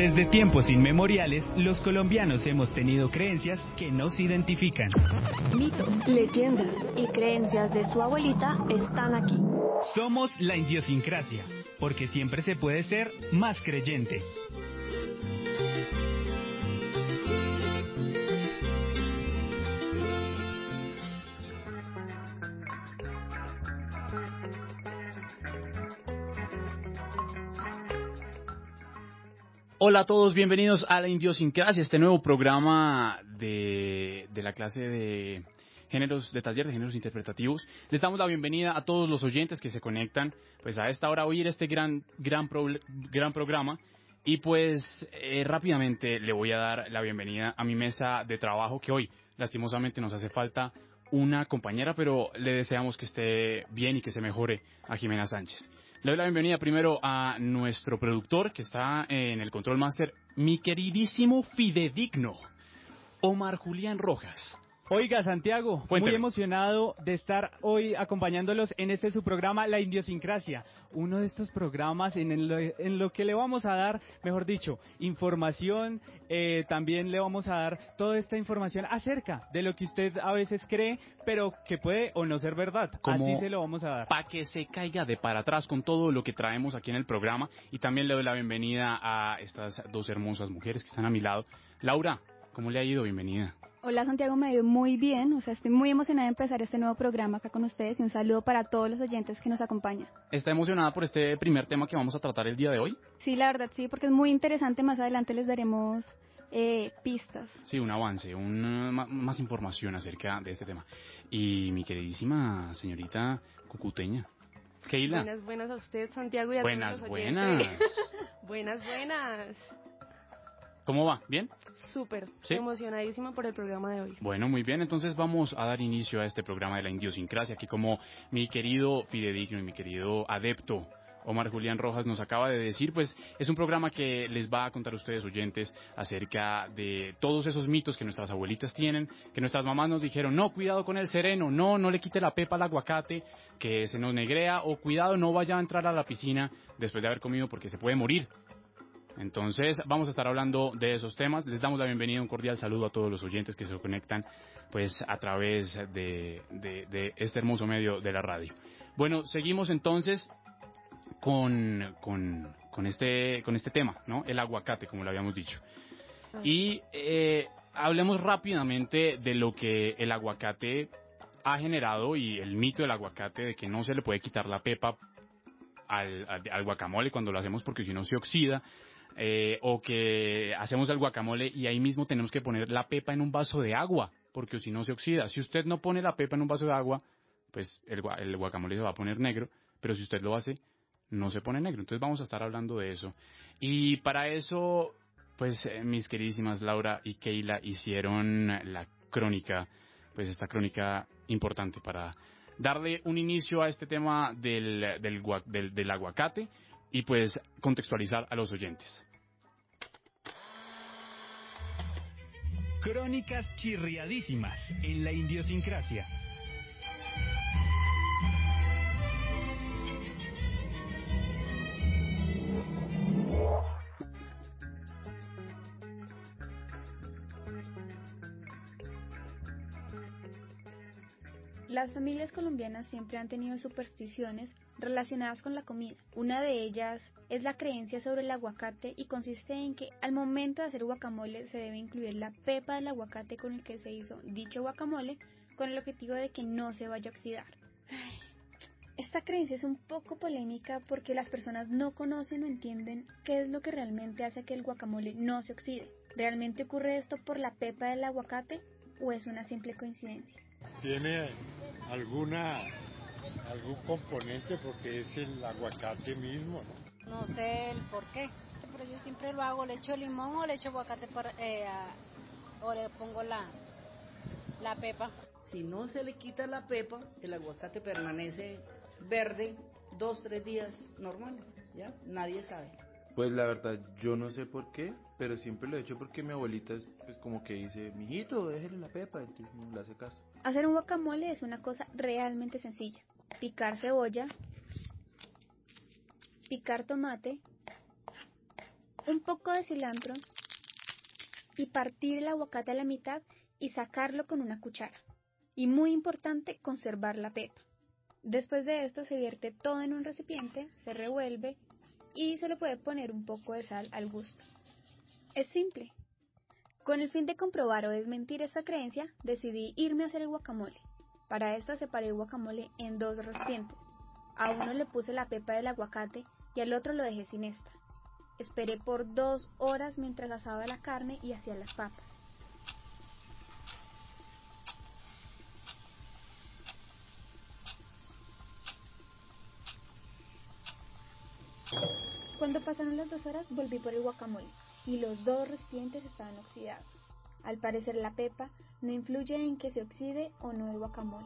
Desde tiempos inmemoriales, los colombianos hemos tenido creencias que nos identifican. Mitos, leyendas y creencias de su abuelita están aquí. Somos la idiosincrasia, porque siempre se puede ser más creyente. Hola a todos, bienvenidos a la Idiosincrasia, este nuevo programa de la clase de géneros, de taller de géneros interpretativos. Les damos la bienvenida a todos los oyentes que se conectan pues a esta hora a oír este gran programa. Y pues rápidamente le voy a dar la bienvenida a mi mesa de trabajo, que hoy lastimosamente nos hace falta una compañera, pero le deseamos que esté bien y que se mejore a Jimena Sánchez. Le doy la bienvenida primero a nuestro productor, que está en el Control Master, mi queridísimo fidedigno, Omar Julián Rojas. Oiga, Santiago, Cuénteme. Muy emocionado de estar hoy acompañándolos en su programa La Idiosincrasia, uno de estos programas en lo que le vamos a dar, mejor dicho, información, también le vamos a dar toda esta información acerca de lo que usted a veces cree, pero que puede o no ser verdad. Así se lo vamos a dar. Para que se caiga de para atrás con todo lo que traemos aquí en el programa. Y también le doy la bienvenida a estas dos hermosas mujeres que están a mi lado. Laura, ¿cómo le ha ido? Bienvenida. Hola Santiago, me ha ido muy bien, estoy muy emocionada de empezar este nuevo programa acá con ustedes y un saludo para todos los oyentes que nos acompañan. ¿Está emocionada por este primer tema que vamos a tratar el día de hoy? Sí, la verdad sí, porque es muy interesante, más adelante les daremos pistas. Sí, un avance, más información acerca de este tema. Y mi queridísima señorita cucuteña, Keila. Buenas a usted, Santiago, y a Buenas, todos los oyentes. buenas. Buenas. ¿Cómo va? ¿Bien? Súper, ¿Sí? Emocionadísima por el programa de hoy. Bueno, muy bien, entonces vamos a dar inicio a este programa de la Idiosincrasia, que como mi querido fidedigno y mi querido adepto Omar Julián Rojas nos acaba de decir, pues es un programa que les va a contar a ustedes oyentes acerca de todos esos mitos que nuestras abuelitas tienen, que nuestras mamás nos dijeron, no, cuidado con el sereno, no le quite la pepa al aguacate, que se nos negrea, o cuidado, no vaya a entrar a la piscina después de haber comido porque se puede morir. Entonces vamos a estar hablando de esos temas. Les damos la bienvenida, un cordial saludo a todos los oyentes que se conectan pues a través de este hermoso medio de la radio. Bueno, seguimos entonces con este tema, ¿no? El aguacate, como lo habíamos dicho. Y hablemos rápidamente de lo que el aguacate ha generado y el mito del aguacate de que no se le puede quitar la pepa al guacamole cuando lo hacemos porque si no se oxida. O que hacemos el guacamole y ahí mismo tenemos que poner la pepa en un vaso de agua, porque si no se oxida. Si usted no pone la pepa en un vaso de agua, pues el guacamole se va a poner negro, pero si usted lo hace, no se pone negro. Entonces vamos a estar hablando de eso. Y para eso, pues mis queridísimas Laura y Keila hicieron la crónica, pues esta crónica importante para darle un inicio a este tema del aguacate y pues contextualizar a los oyentes. Crónicas chirriadísimas en la Idiosincrasia. Las familias colombianas siempre han tenido supersticiones relacionadas con la comida. Una de ellas es la creencia sobre el aguacate y consiste en que al momento de hacer guacamole se debe incluir la pepa del aguacate con el que se hizo dicho guacamole con el objetivo de que no se vaya a oxidar. Esta creencia es un poco polémica porque las personas no conocen o entienden qué es lo que realmente hace que el guacamole no se oxide. ¿Realmente ocurre esto por la pepa del aguacate o es una simple coincidencia? ¿Tiene algún componente porque es el aguacate mismo, ¿no? No sé el por qué, pero yo siempre lo hago, le echo limón o le echo aguacate o le pongo la pepa. Si no se le quita la pepa, el aguacate permanece verde 2-3 días normales, ¿ya? Nadie sabe. Pues la verdad, yo no sé por qué, pero siempre lo he hecho porque mi abuelita es pues como que dice, mijito, déjele la pepa, entonces no le hace caso. Hacer un guacamole es una cosa realmente sencilla. Picar cebolla, picar tomate, un poco de cilantro y partir el aguacate a la mitad y sacarlo con una cuchara. Y muy importante, conservar la pepa. Después de esto se vierte todo en un recipiente, se revuelve y se le puede poner un poco de sal al gusto. Es simple. Con el fin de comprobar o desmentir esta creencia, decidí irme a hacer el guacamole. Para esto separé el guacamole en 2 recipientes. A uno le puse la pepa del aguacate y al otro lo dejé sin esta. Esperé por 2 horas mientras asaba la carne y hacía las papas. Cuando pasaron las 2 horas volví por el guacamole y los 2 recipientes estaban oxidados. Al parecer la pepa no influye en que se oxide o no el guacamole.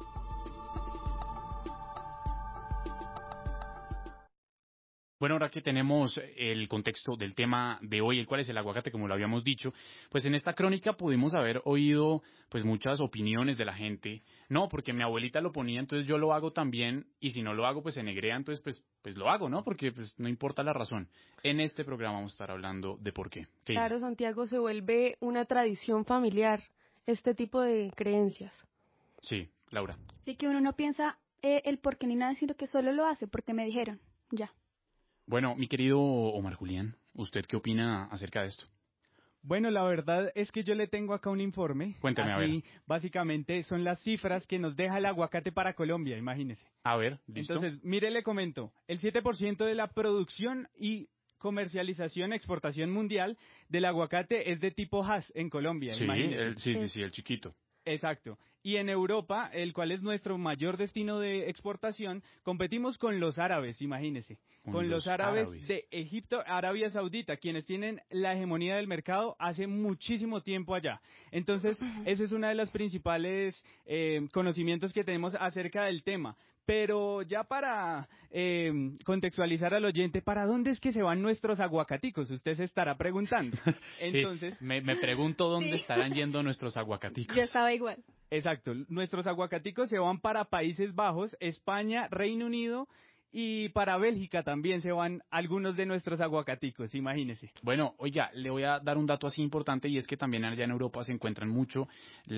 Bueno, ahora que tenemos el contexto del tema de hoy, el cual es el aguacate, como lo habíamos dicho, pues en esta crónica pudimos haber oído pues muchas opiniones de la gente. No, porque mi abuelita lo ponía, entonces yo lo hago también, y si no lo hago, pues se negrea, entonces pues lo hago, ¿no? Porque pues no importa la razón. En este programa vamos a estar hablando de por qué. Claro, Santiago, se vuelve una tradición familiar este tipo de creencias. Sí, Laura. Sí, que uno no piensa el por qué ni nada, sino que solo lo hace porque me dijeron, ya. Bueno, mi querido Omar Julián, ¿usted qué opina acerca de esto? Bueno, la verdad es que yo le tengo acá un informe. Cuéntame, a ver. Básicamente son las cifras que nos deja el aguacate para Colombia, imagínese. A ver, ¿listo? Entonces, mire, le comento, el 7% de la producción y comercialización, exportación mundial del aguacate es de tipo Hass en Colombia, sí, imagínese. el chiquito. Exacto. Y en Europa, el cual es nuestro mayor destino de exportación, competimos con los árabes, imagínese. Con los árabes de Egipto, Arabia Saudita, quienes tienen la hegemonía del mercado hace muchísimo tiempo allá. Entonces, ese es uno de los principales conocimientos que tenemos acerca del tema. Pero ya para contextualizar al oyente, ¿para dónde es que se van nuestros aguacaticos? Usted se estará preguntando. Entonces, sí, me pregunto dónde estarán yendo nuestros aguacaticos. Yo estaba igual. Exacto. Nuestros aguacaticos se van para Países Bajos, España, Reino Unido y para Bélgica también se van algunos de nuestros aguacaticos, imagínese. Bueno, oiga, le voy a dar un dato así importante y es que también allá en Europa se encuentran mucho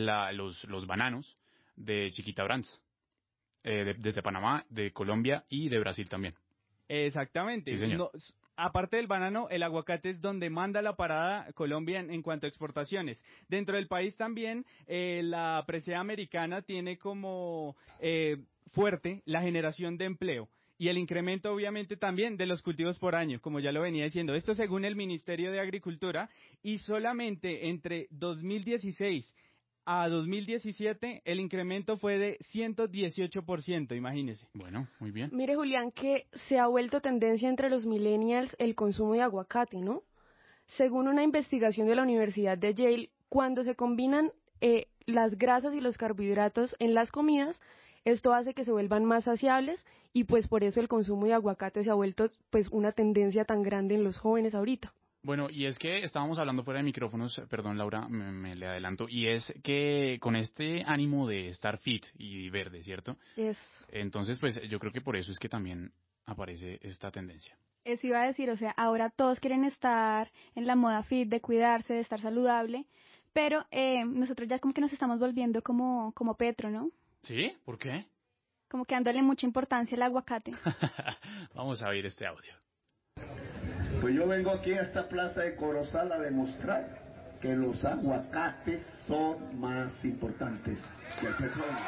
los bananos de Chiquita Brands. Desde Panamá, de Colombia y de Brasil también. Exactamente. Sí, señor. No, aparte del banano, el aguacate es donde manda la parada Colombia en cuanto a exportaciones. Dentro del país también, la presea americana tiene como fuerte la generación de empleo. Y el incremento, obviamente, también de los cultivos por año, como ya lo venía diciendo. Esto según el Ministerio de Agricultura. Y solamente entre 2016 a 2017 el incremento fue de 118%, imagínese. Bueno, muy bien. Mire, Julián, que se ha vuelto tendencia entre los millennials el consumo de aguacate, ¿no? Según una investigación de la Universidad de Yale, cuando se combinan las grasas y los carbohidratos en las comidas, esto hace que se vuelvan más saciables y pues por eso el consumo de aguacate se ha vuelto pues una tendencia tan grande en los jóvenes ahorita. Bueno, y es que estábamos hablando fuera de micrófonos, perdón Laura, me le adelanto, y es que con este ánimo de estar fit y verde, ¿cierto? Entonces, pues yo creo que por eso es que también aparece esta tendencia. Eso iba a decir, o sea, ahora todos quieren estar en la moda fit, de cuidarse, de estar saludable, pero nosotros ya como que nos estamos volviendo como Petro, ¿no? ¿Sí? ¿Por qué? Como que dándole mucha importancia al aguacate. Vamos a oír este audio. Pues yo vengo aquí a esta plaza de Corozal a demostrar que los aguacates son más importantes que el petróleo.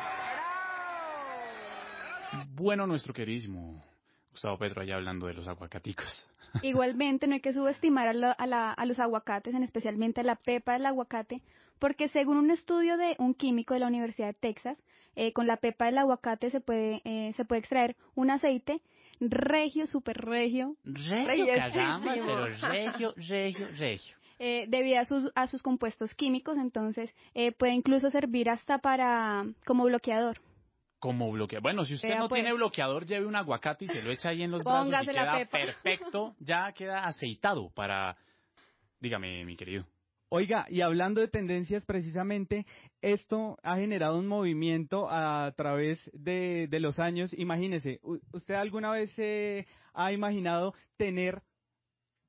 Bueno, nuestro queridísimo Gustavo Petro allá hablando de los aguacaticos. Igualmente no hay que subestimar a los aguacates, especialmente a la pepa del aguacate, porque según un estudio de un químico de la Universidad de Texas, con la pepa del aguacate se puede extraer un aceite regio, super regio. Regio, caramba, pero regio. Debido a sus compuestos químicos, entonces puede incluso servir hasta como bloqueador. Como bloqueador. Bueno, si usted no tiene bloqueador, lleve un aguacate y se lo echa ahí en los brazos y queda perfecto, ya queda aceitado para... Dígame, mi querido. Oiga, y hablando de tendencias, precisamente, esto ha generado un movimiento a través de los años. Imagínese, ¿usted alguna vez se ha imaginado tener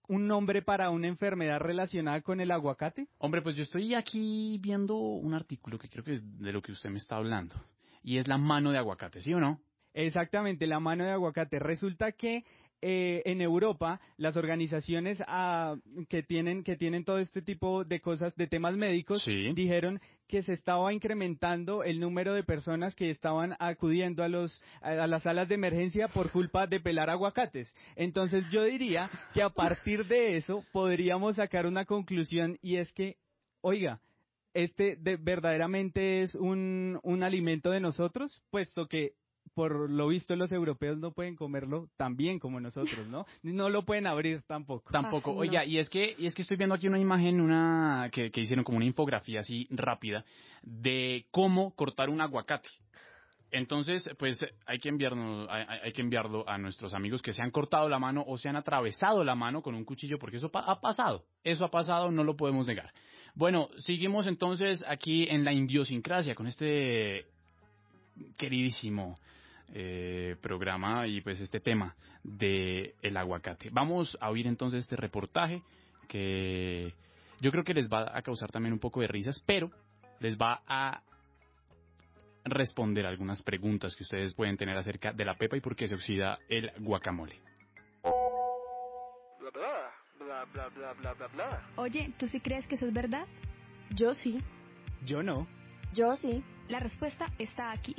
un nombre para una enfermedad relacionada con el aguacate? Hombre, pues yo estoy aquí viendo un artículo que creo que es de lo que usted me está hablando, y es la mano de aguacate, ¿sí o no? Exactamente, la mano de aguacate. Resulta que en Europa las organizaciones que tienen todo este tipo de cosas, de temas médicos, Sí. dijeron que se estaba incrementando el número de personas que estaban acudiendo a las salas de emergencia por culpa de pelar aguacates. Entonces yo diría que a partir de eso podríamos sacar una conclusión, y es que, oiga, verdaderamente es un alimento de nosotros, puesto que por lo visto los europeos no pueden comerlo tan bien como nosotros, ¿no? No lo pueden abrir tampoco. Tampoco. Ay, Oiga, no. y es que estoy viendo aquí una imagen, que hicieron como una infografía así rápida de cómo cortar un aguacate. Entonces, pues hay que enviarlo a nuestros amigos que se han cortado la mano o se han atravesado la mano con un cuchillo, porque eso ha pasado. Eso ha pasado, no lo podemos negar. Bueno, seguimos entonces aquí en la idiosincrasia con este queridísimo programa y pues este tema de el aguacate. Vamos a oír entonces este reportaje que yo creo que les va a causar también un poco de risas, pero les va a responder algunas preguntas que ustedes pueden tener acerca de la pepa y por qué se oxida el guacamole. Oye, ¿tú sí crees que eso es verdad? Yo sí. Yo no. Yo sí. La respuesta está aquí.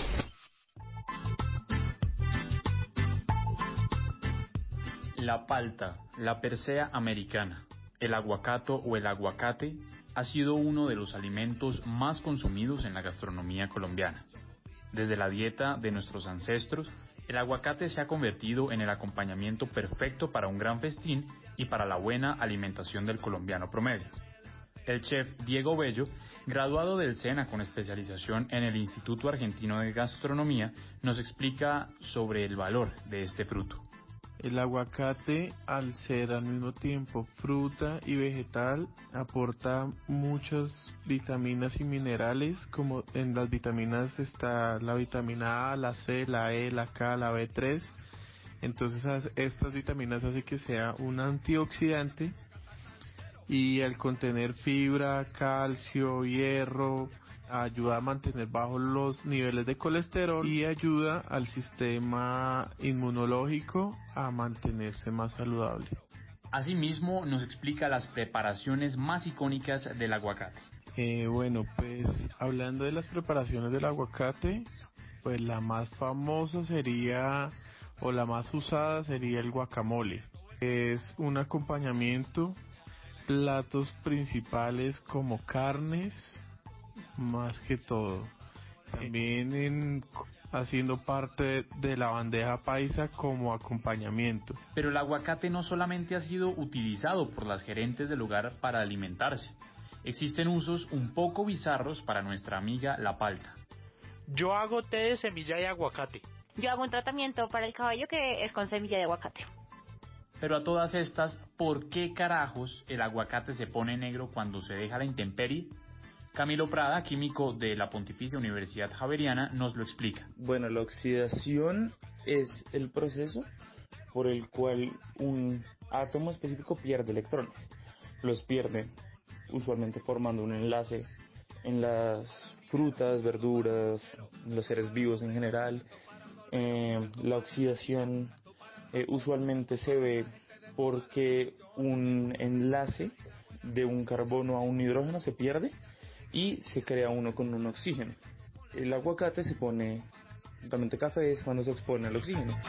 La palta, la persea americana, el aguacato o el aguacate ha sido uno de los alimentos más consumidos en la gastronomía colombiana. Desde la dieta de nuestros ancestros, el aguacate se ha convertido en el acompañamiento perfecto para un gran festín y para la buena alimentación del colombiano promedio. El chef Diego Bello, graduado del SENA con especialización en el Instituto Argentino de Gastronomía, nos explica sobre el valor de este fruto. El aguacate, al ser al mismo tiempo fruta y vegetal, aporta muchas vitaminas y minerales, como en las vitaminas está la vitamina A, la C, la E, la K, la B3. Entonces estas vitaminas hacen que sea un antioxidante, y al contener fibra, calcio, hierro, ayuda a mantener bajos los niveles de colesterol y ayuda al sistema inmunológico a mantenerse más saludable. Asimismo, nos explica las preparaciones más icónicas del aguacate. Bueno, pues hablando de las preparaciones del aguacate, pues la más famosa sería, o la más usada sería el guacamole. Es un acompañamiento, platos principales como carnes, más que todo. También haciendo parte de la bandeja paisa como acompañamiento. Pero el aguacate no solamente ha sido utilizado por las gerentes del hogar para alimentarse. Existen usos un poco bizarros para nuestra amiga la palta. Yo hago té de semilla de aguacate. Yo hago un tratamiento para el cabello que es con semilla de aguacate. Pero a todas estas, ¿por qué carajos el aguacate se pone negro cuando se deja a la intemperie? Camilo Prada, químico de la Pontificia Universidad Javeriana, nos lo explica. Bueno, la oxidación es el proceso por el cual un átomo específico pierde electrones. Los pierde usualmente formando un enlace en las frutas, verduras, los seres vivos en general. La oxidación usualmente se ve porque un enlace de un carbono a un hidrógeno se pierde y se crea uno con un oxígeno. El aguacate se pone totalmente café es cuando se expone al oxígeno.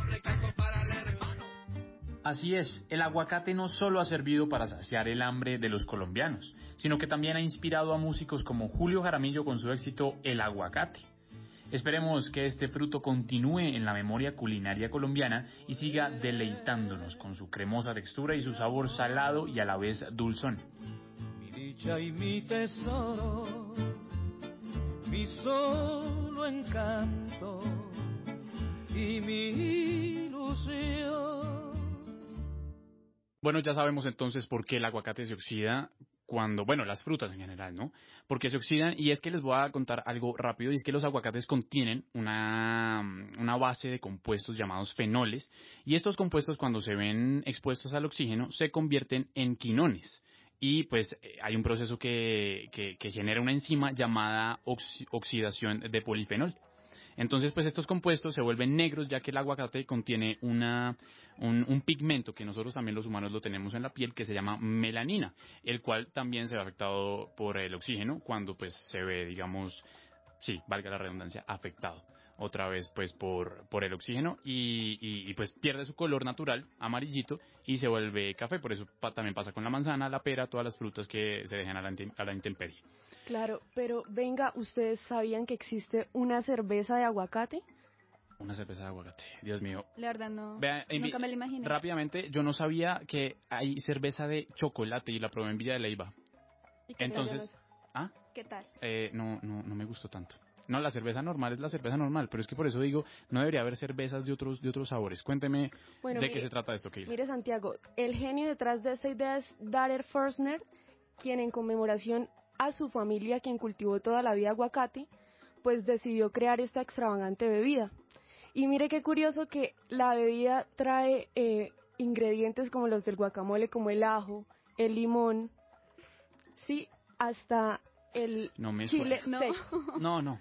Así es, el aguacate no solo ha servido para saciar el hambre de los colombianos, sino que también ha inspirado a músicos como Julio Jaramillo con su éxito El Aguacate. Esperemos que este fruto continúe en la memoria culinaria colombiana y siga deleitándonos con su cremosa textura y su sabor salado y a la vez dulzón. Mi dicha y mi tesoro, mi solo encanto y mi ilusión. Bueno, ya sabemos entonces por qué el aguacate se oxida bueno, las frutas en general, ¿no? Porque se oxidan, y es que les voy a contar algo rápido, y es que los aguacates contienen una base de compuestos llamados fenoles, y estos compuestos, cuando se ven expuestos al oxígeno, se convierten en quinones. Y pues hay un proceso que genera una enzima llamada oxidación de polifenol. Entonces, pues estos compuestos se vuelven negros, ya que el aguacate contiene un pigmento que nosotros también los humanos lo tenemos en la piel, que se llama melanina, el cual también se ve afectado por el oxígeno cuando pues se ve, digamos, sí, valga la redundancia, afectado otra vez pues por el oxígeno y pues pierde su color natural, amarillito, y se vuelve café. Por eso también pasa con la manzana, la pera, todas las frutas que se dejan a la intemperie. Claro, pero venga, ¿ustedes sabían que existe una cerveza de aguacate? Una cerveza de aguacate, Dios mío. La verdad no, Vea, nunca me lo imaginé. Rápidamente, yo no sabía que hay cerveza de chocolate y la probé en Villa de Leyva. ¿Y qué Entonces, tal? ¿Qué tal? No me gustó tanto. No, la cerveza normal es la cerveza normal, pero es que por eso digo, no debería haber cervezas de otros sabores. Cuénteme qué se trata esto, Keila. Mire, Santiago, el genio detrás de esta idea es Darer Forstner, quien en conmemoración a su familia, quien cultivó toda la vida aguacate, pues decidió crear esta extravagante bebida. Y mire qué curioso que la bebida trae ingredientes como los del guacamole, como el ajo, el limón, sí, hasta el chile seco. No.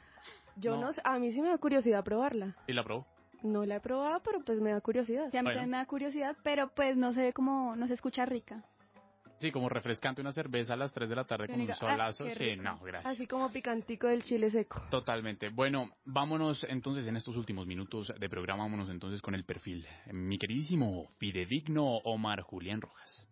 A mí sí me da curiosidad probarla. ¿Y la probó? No la he probado, pero pues me da curiosidad. Sí, a mí también me da curiosidad, pero pues no se ve como, no se escucha rica. Sí, como refrescante una cerveza a las 3 de la tarde con un solazo. Sí, no, gracias. Así como picantico del chile seco. Totalmente. Bueno, vámonos entonces en estos últimos minutos de programa, vámonos entonces con el perfil. Mi queridísimo, fidedigno Omar Julián Rojas.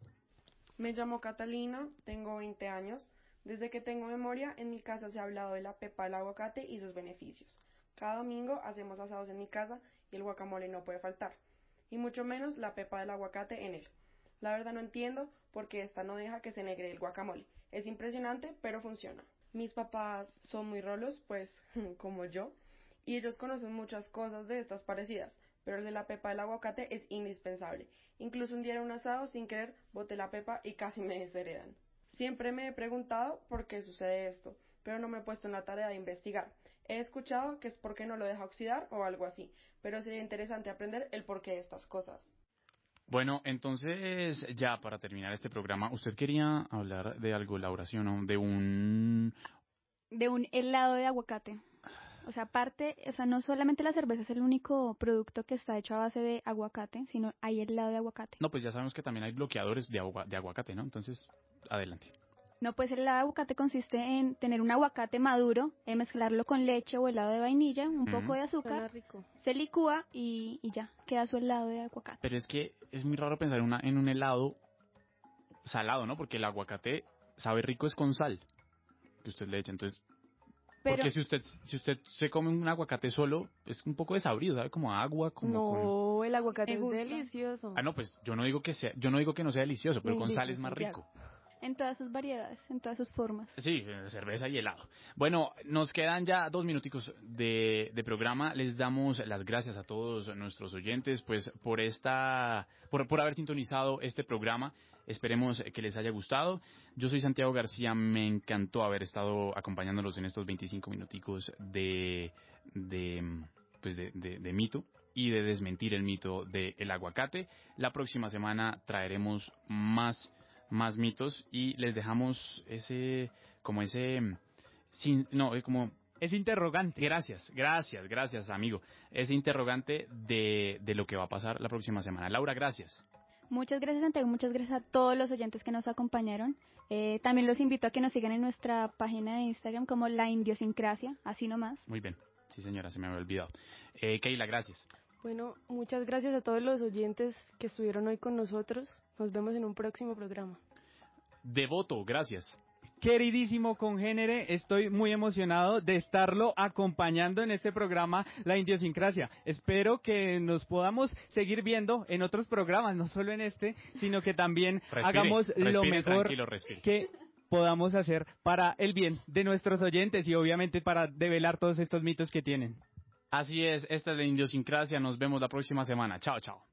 Me llamo Catalina, tengo 20 años. Desde que tengo memoria, en mi casa se ha hablado de la pepa del aguacate y sus beneficios. Cada domingo hacemos asados en mi casa y el guacamole no puede faltar, y mucho menos la pepa del aguacate en él. La verdad no entiendo por qué esta no deja que se negre el guacamole. Es impresionante, pero funciona. Mis papás son muy rolos, pues, como yo, y ellos conocen muchas cosas de estas parecidas, pero el de la pepa del aguacate es indispensable. Incluso un día en un asado, sin querer, boté la pepa y casi me desheredan. Siempre me he preguntado por qué sucede esto, pero no me he puesto en la tarea de investigar. He escuchado que es porque no lo deja oxidar o algo así, pero sería interesante aprender el porqué de estas cosas. Bueno, entonces ya para terminar este programa, usted quería hablar de algo, Laura, ¿sí o no? De un helado de aguacate. O sea, no solamente la cerveza es el único producto que está hecho a base de aguacate, sino hay helado de aguacate. No, pues ya sabemos que también hay bloqueadores de aguacate, ¿no? Entonces, adelante. No, pues el helado de aguacate consiste en tener un aguacate maduro, mezclarlo con leche o helado de vainilla, un poco de azúcar, se licúa y ya, queda su helado de aguacate. Pero es que es muy raro pensar en un helado salado, ¿no? Porque el aguacate sabe rico es con sal que usted le echa, entonces... Porque si usted se come un aguacate solo, es un poco desabrido, ¿sabe? Como agua, No, el aguacate es delicioso. No, pues yo no digo que no sea delicioso, pero con sal es más rico. En todas sus variedades, en todas sus formas. Sí, cerveza y helado. Bueno, nos quedan ya 2 minuticos de programa. Les damos las gracias a todos nuestros oyentes, pues por haber sintonizado este programa. Esperemos que les haya gustado. Yo soy Santiago García, me encantó haber estado acompañándolos en estos 25 minuticos de mito y de desmentir el mito del aguacate. La próxima semana traeremos más mitos y les dejamos ese interrogante. Gracias, amigo. Ese interrogante de lo que va a pasar la próxima semana. Laura, gracias. Muchas gracias, Santiago. Muchas gracias a todos los oyentes que nos acompañaron. También los invito a que nos sigan en nuestra página de Instagram como La Idiosincrasia, así nomás. Muy bien. Sí, señora, se me había olvidado. Keila, gracias. Bueno, muchas gracias a todos los oyentes que estuvieron hoy con nosotros. Nos vemos en un próximo programa. Devoto, gracias. Queridísimo congénere, estoy muy emocionado de estarlo acompañando en este programa La Idiosincrasia. Espero que nos podamos seguir viendo en otros programas, no solo en este, sino que también hagamos lo mejor que podamos hacer para el bien de nuestros oyentes y obviamente para develar todos estos mitos que tienen. Así es, esta es La Idiosincrasia. Nos vemos la próxima semana. Chao, chao.